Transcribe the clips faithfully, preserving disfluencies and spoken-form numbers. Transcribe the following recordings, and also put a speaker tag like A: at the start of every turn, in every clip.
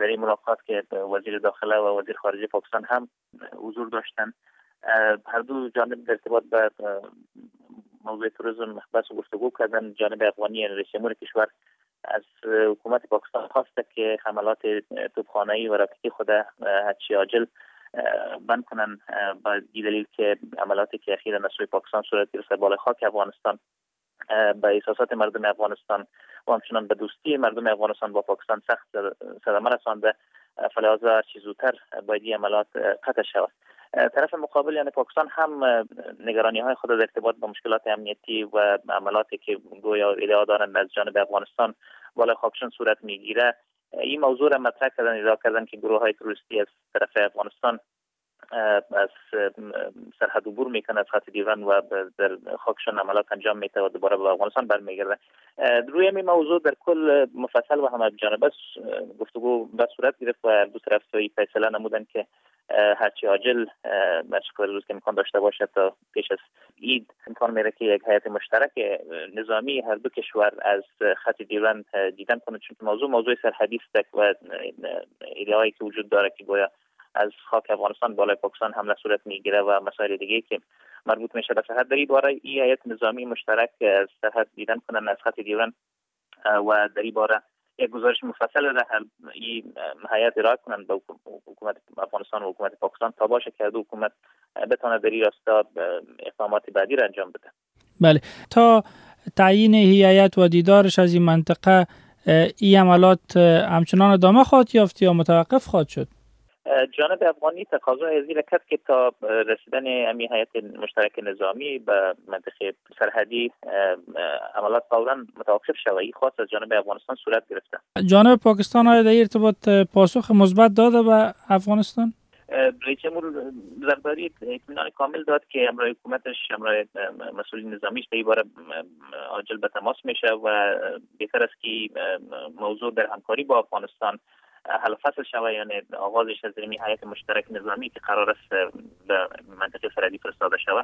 A: در این ملاقات که وزیر داخله و وزیر خارجه پاکستان هم حضور داشتند. هر دو جانب در ارتباط به موضوع توریسم بحث و گفتگو کردن. جانب افغانی یعنی رئیس جمهور کشور از حکومت پاکستان خواسته که حملات توپخانه‌ای و راکتی خود هرچه عاجل بند کنن، با دلیل که عملاتی که اخیراً از سوی پاکستان صورت گرفته بالای خاک افغانستان به احساسات مردم افغانستان و همچنان به دوستی مردم افغانستان با پاکستان سخت صدمه رسانده، فلذا هرچه زودتر باید این عملات قطع شود. طرف مقابل یعنی پاکستان هم نگرانی های خود در ارتباط با مشکلات امنیتی و عملاتی که گویا ادعا دارند از جانب افغانستان بالای خاکشون صورت میگیره، این موضوع را مطرح کردن، ادعا کردن که گروه های تروریستی از طرف افغانستان از سرحد عبور میکنه از خط دیورن و در خاکشون عملات انجام میده و دوباره به افغانستان برمیگرده. روی این موضوع در کل مفصل و همه جانبه گفتگو به صورت گرفت و دو طرف فیصله نمودن که هرچی عاجل مشکل روز که امکان داشته باشه تا پیش از عید امکان میره که یک هیئت مشترک نظامی هر دو کشور از خط دیورن دیدن کنه، چون موضوع موضوع سرحدی است و ایده‌ای که وجود داره که گویا از خاک افغانستان بالای پاکستان حمله صورت میگیره و مسائل دیگه که مربوط میشه به سرحد. در این باره این هیئت نظامی مشترک از سرحد دیدن کنن از خط دیورن و در این باره یک گزارش مفصل را این هیئت ارائه کنند به حکومت افغانستان و حکومت پاکستان تا باشه که دو حکومت بتونه در این راستا اقدامات بعدی را انجام بده.
B: بله، تا تعیین هیئت و دیدارش از این منطقه این عملات همچنان ادامه خواهد یافت یا متوقف خواهد شد؟
A: جانب افغانی تقاضای از این کرد که تا رسیدن امی هیئت مشترک نظامی به منطقه سرحدی عملات فوراً متوقف شود. این خواست از جانب افغانستان صورت گرفته.
B: جانب پاکستان آیا در این ارتباط پاسخ مثبت داده به افغانستان؟
A: رئیس جمهور زرداری اطمینان کامل داد که امروز حکومتش امروز مسئولین نظامیش به این باره عاجل به تماس میشه و بهتر است که موضوع در همکاری با افغانستان حل فصل شود، یعنی آغازش از این هیئت مشترک نظامی که قرار است به منطقه سرحدی فرستاده شود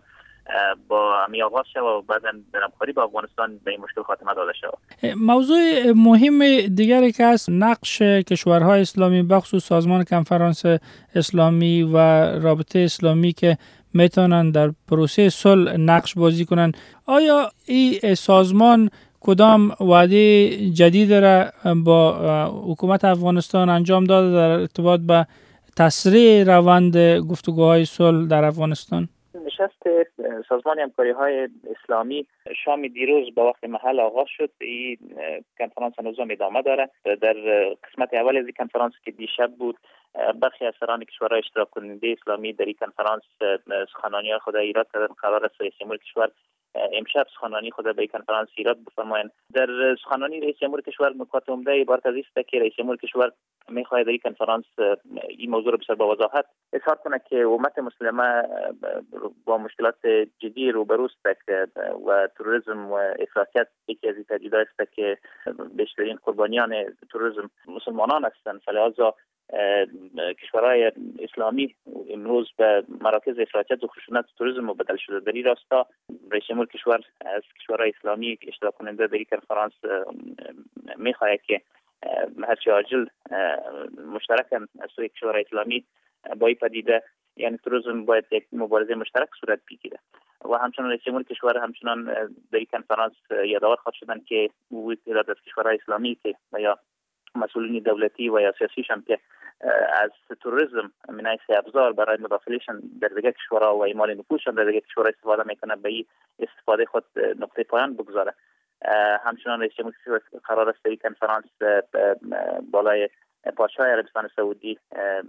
A: با امی آغاز شود و بعدا در همکاری با افغانستان به این مشکل خاتمه داده شود.
B: موضوع مهم دیگری که است نقش کشورهای اسلامی بخصوص سازمان کنفرانس اسلامی و رابطه اسلامی که میتونن در پروسه صلح نقش بازی کنن. آیا این سازمان کدام وعده جدید را با حکومت افغانستان انجام داده در ارتباط به تسریع روند گفتگوهای صلح در افغانستان؟
A: نشست سازمان همکاری‌های اسلامی شام دیروز با وقت محل آغاز شد. این کنفرانس هنوز ادامه داره. در قسمت اول از این کنفرانس که دیشب بود، برخی از سران کشورهای اشتراک کننده اسلامی در این کنفرانس سخنرانی خود ایراد کردن. قرار است رئیس جمهور کشور امشب سخنرانی خود به کنفرانس ایراد بفرمایند. در سخنرانی رئیس جمهور کشور نکات عمده عبارت از است که رئیس جمهور کشور می‌خواهد در این کنفرانس این موضوع را بسیار با وضاحت اظهار کنه که امت مسلمه با مشکلات جدی روبرو است و تروریسم و افراطیت یکی از تهدیدات است که بیشترین قربانیان تروریسم مسلمانان هستند. فلذا کشورهای اسلامی امروز به مراکز افراطیت و خشونت تروریسم مبدل شده. در این راستا رئیس جمهور کشور از کشورهای اسلامی اشتراک کننده در این کنفرانس می‌خواهد که هرچه عاجل مشترکاً از سوی کشورهای اسلامی با این پدیده یعنی تروریسم باید یک مبارزه مشترک صورت بگیره و همچنان رئیس جمهور کشور همچنان در این کنفرانس یادآور خواهد شدن که تعداد از کشورهای اسلامی که یا مسئولین دولتی و یا سیاسیشان که از تروریسم من حیث ابزار برای مداخلهشان در دیگر کشورها و اعمال نفوذشان در دیگر کشورها استفاده میکنه، به این استفاده خود نقطه پایان بگذاره. همچنان رئیس جمهور کشور قرار است در این کنفرانس بالای پادشاه عربستان سعودی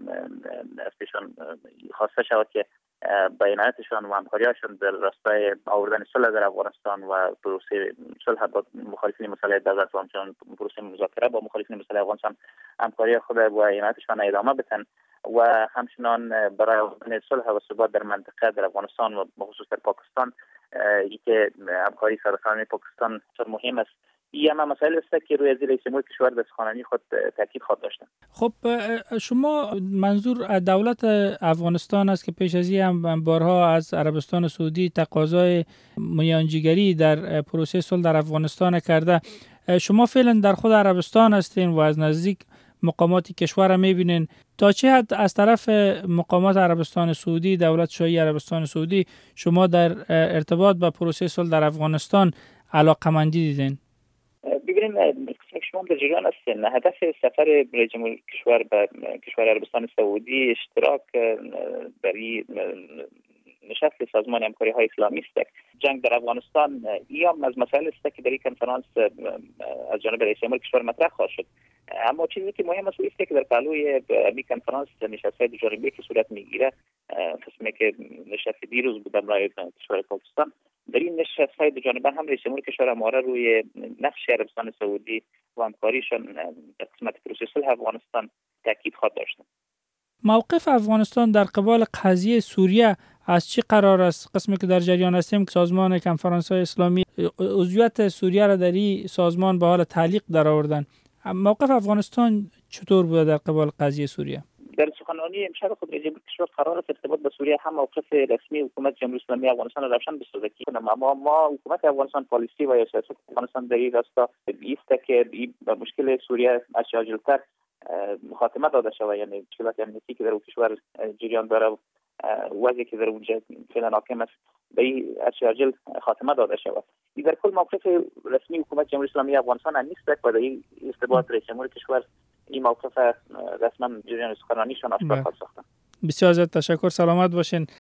A: ازشان خواسته شود که بیاناتشان و همکاریاشان در راستای آوردن صلح در افغانستان و پروسه صلح با مخالفین مسئله دولت و همچنان پروسه مذاکره با مخالفین مسئله افغانستان همکاری خود و بیاناتشان ادامه بدن و همچنان برای آوردن صلح و ثبات در منطقه در افغانستان و بخصوص در پاکستان ای که همکاری صادقانه پاکستان بسیار مهم است. این همه مسائل است که روی رئیس جمهور کشور در سخنرانی خود تاکید خواهد داشتن.
B: خب شما منظور دولت افغانستان است که پیش از این هم بارها از عربستان سعودی تقاضای میانجیگری در پروسه صلح در افغانستان کرده. شما فعلا در خود عربستان هستین و از نزدیک مقامات کشور میبینین تا چه حد از طرف مقامات عربستان سعودی، دولت شاهی عربستان سعودی شما در ارتباط با پروسه صلح در افغانستان علاقمندی دیدین؟
A: ببینید شما در جریان هستین. هدف سفر رئیس جمهور کشور به کشور عربستان سعودی اشتراک برای نشست سازمان همکاری های اسلامی است. جنگ در افغانستان یا از مسائل است که در این کنفرانس از جانب رئیس جمهور کشور مطرح خواهد شد. اما چیزی که مهم است است که در پهلوی این کنفرانس نشست دو جانبه که صورت میگیره، قسمی که نشست دیروز بود برای کشور پاکستان، در این نشست های دو جانبه هم رئیس جمهور کشور اماره روی نقش عربستان سعودی و همکاریشان در قسمت پروسه صلح افغانستان تاکید خواهد داشت.
B: موقف افغانستان در قبال قضیه سوریه از چی قرار است؟ قسمی که در جریان هستیم که سازمان کنفرانس های اسلامی عضویت سوریه را در این سازمان به حال تعلیق در آوردن. موقف افغانستان چطور بوده در قبال قضیه سوریه؟
A: در سخنرانی امشب خود رئیس جمهور کشور قرار است ارتباط با سوریه هم موقف رسمی حکومت جمهوری اسلامی افغانستان را روشن بسازد که ما ما حکومت افغانستان پالیسی و سیاست افغانستان در این راستا است که به مشکل سوریه اشیاء خاتمه داده شود، یعنی مشکلات امنیتی که در اون کشور جریان داره، وضعی که در اونجا فعلا حاکم است، به این اشیاء خاتمه داده شود. این در کل موقف رسمی حکومت جمهوری اسلامی افغانستان نیست و در این ارتباط رئیس جمهور کشور این موقف رسما جریان سخنرانیشان آشکار خواهد ساختن.
B: بسیار زیاد تشکر، سلامت باشین.